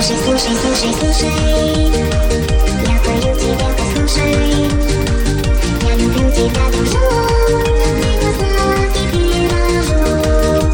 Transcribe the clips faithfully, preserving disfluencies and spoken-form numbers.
Слушай, слушай, слушай, слушай, я пою тебе, послушай. Я люблю тебя, дружок, ты сладкий пирожок.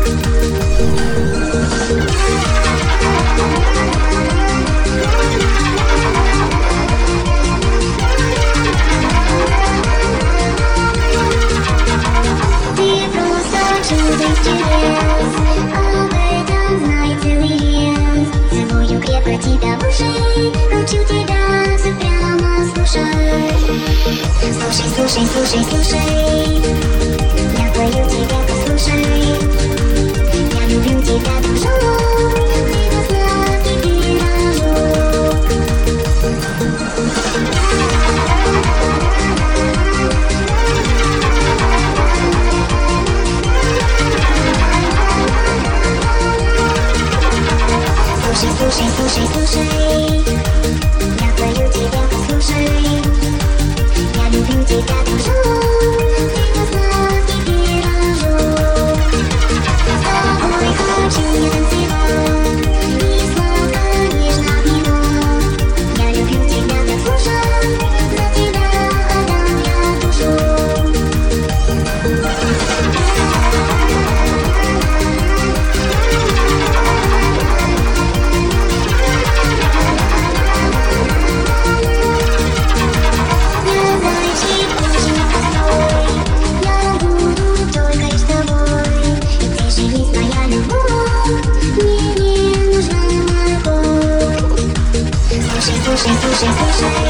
Ты просто чудо из чудес, об этом знай целый лес. Целую крепко тебя в уши, хочу тебя все прямо слушай. Слушай, слушай, слушай, слушай, я пою тебе, послушай. Я люблю тебя, дружок, ты сладкий пирожок. Слушай, слушай, слушай, слушай, я пою тебе, послушай. Я люблю тебя, дружок, ты сладкий пирожок. С тобой хочу я танцевать и сладко нежно обнимать. Я люблю тебя, так слушай, за тебя отдам я душу. Слушай, слушай, слушай, слушай.